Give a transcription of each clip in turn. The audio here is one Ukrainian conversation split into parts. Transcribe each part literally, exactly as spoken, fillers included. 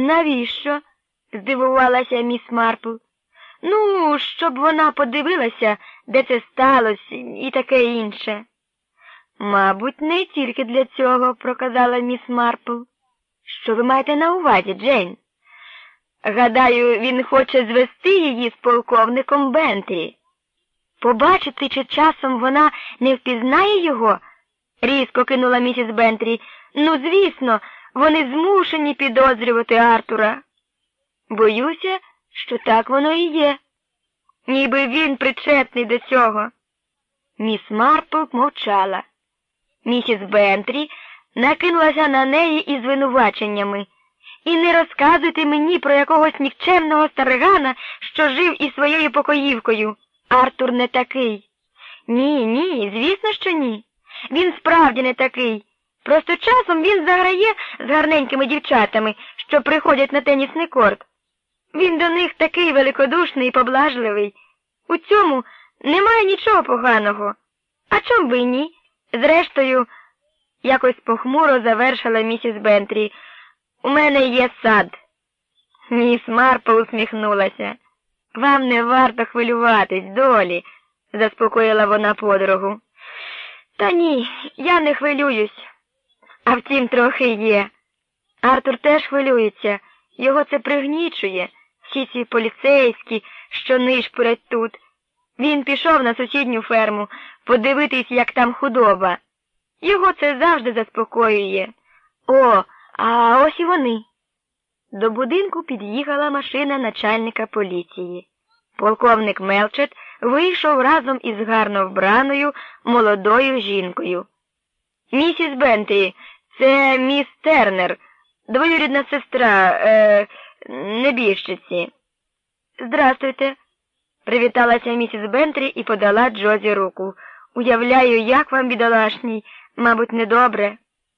Навіщо? Здивувалася міс Марпл. Ну, щоб вона подивилася, де це сталося і таке інше. Мабуть, не тільки для цього, проказала міс Марпл. Що ви маєте на увазі, Джейн? Гадаю, він хоче звести її з полковником Бентрі. Побачити, чи часом вона не впізнає його? Різко кинула місіс Бентрі. Ну, звісно, вони змушені підозрювати Артура. Боюся, що так воно і є. Ніби він причетний до цього. Міс Марпл мовчала. Місіс Бентрі накинулася на неї із звинуваченнями. І не розказуйте мені про якогось нікчемного старигана, що жив із своєю покоївкою. Артур не такий. Ні, ні, звісно, що ні. Він справді не такий. Просто часом він заграє з гарненькими дівчатами, що приходять на тенісний корт. Він до них такий великодушний і поблажливий. У цьому немає нічого поганого. А чом би ні? Зрештою, якось похмуро завершила місіс Бентрі. У мене є сад. Міс Марпл усміхнулася. Вам не варто хвилюватись, Долі, заспокоїла вона подругу. Та ні, я не хвилююсь. А втім, трохи є. Артур теж хвилюється. Його це пригнічує. Всі ці поліцейські, що нишпорять тут. Він пішов на сусідню ферму подивитись, як там худоба. Його це завжди заспокоює. О, а ось і вони. До будинку під'їхала машина начальника поліції. Полковник Мелчет вийшов разом із гарно вбраною молодою жінкою. Місіс Бентрі, це міс Тернер, двоюрідна сестра, е, небіжчиці. Здрастуйте, привіталася місіс Бентрі і подала Джозі руку. Уявляю, як вам, бідолашній, мабуть, недобре.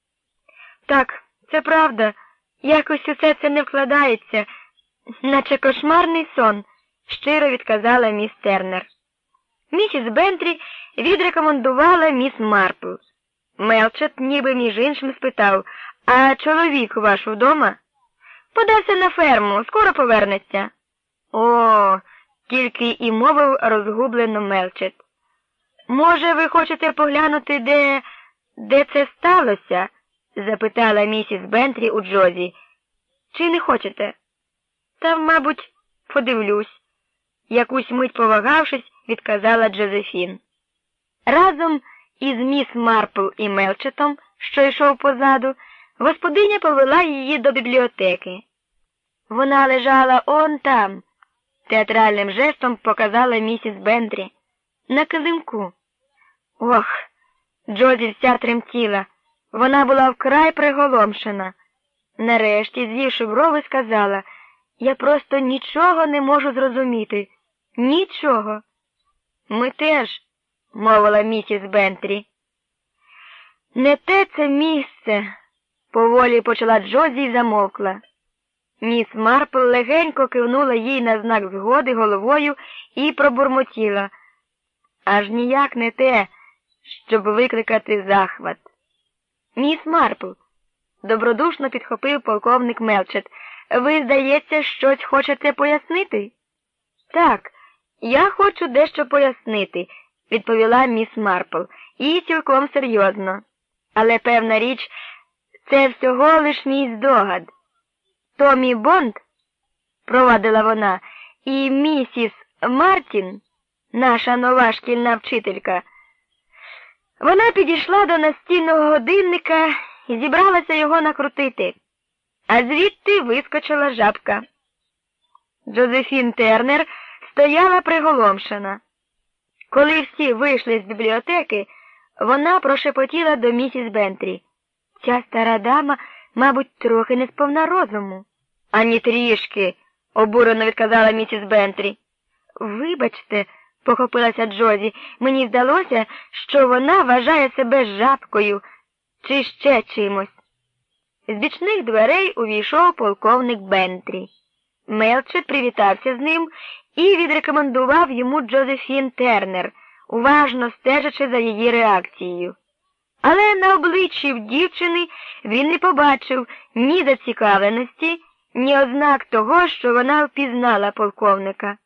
Так, це правда. Якось усе це не вкладається, наче кошмарний сон, щиро відказала міс Тернер. Місіс Бентрі відрекомендувала міс Марпл. Мелчет ніби між іншим спитав, а чоловік ваш вдома? Подався на ферму, скоро повернеться. О, тільки і мовив розгублено Мелчет. Може, ви хочете поглянути, де, де це сталося? Запитала місіс Бентрі у Джозі. Чи не хочете? Та, мабуть, подивлюсь. Якусь мить повагавшись, відказала Джозефін. Разом із міс Марпл і Мелчетом, що йшов позаду, господиня повела її до бібліотеки. Вона лежала он там, театральним жестом показала місіс Бентрі, на килимку. Ох, Джозі вся тремтіла. Вона була вкрай приголомшена. Нарешті, звівши брови, сказала, я просто нічого не можу зрозуміти. Нічого. Ми теж, мовила місіс Бентрі. Не те це місце, поволі почала Джозі і замовкла. Міс Марпл легенько кивнула їй на знак згоди головою і пробурмотіла. Аж ніяк не те, щоб викликати захват. Міс Марпл, добродушно підхопив полковник Мелчет, ви, здається, щось хочете пояснити? Так, я хочу дещо пояснити, відповіла міс Марпл, і цілком серйозно. Але, певна річ, це всього лиш мій здогад. Томі Бонд, провадила вона, і місіс Мартін, наша нова шкільна вчителька, вона підійшла до настільного годинника і зібралася його накрутити, а звідти вискочила жабка. Джозефін Тернер стояла приголомшена. Коли всі вийшли з бібліотеки, вона прошепотіла до місіс Бентрі. Ця стара дама, мабуть, трохи не сповна розуму. Ані трішки, обурено відказала місіс Бентрі. Вибачте, похопилася Джозі, мені здалося, що вона вважає себе жабкою чи ще чимось. З бічних дверей увійшов полковник Бентрі. Мелчет привітався з ним і відрекомендував йому Джозефін Тернер, уважно стежачи за її реакцією. Але на обличчі в дівчини він не побачив ні зацікавленості, ні ознак того, що вона впізнала полковника.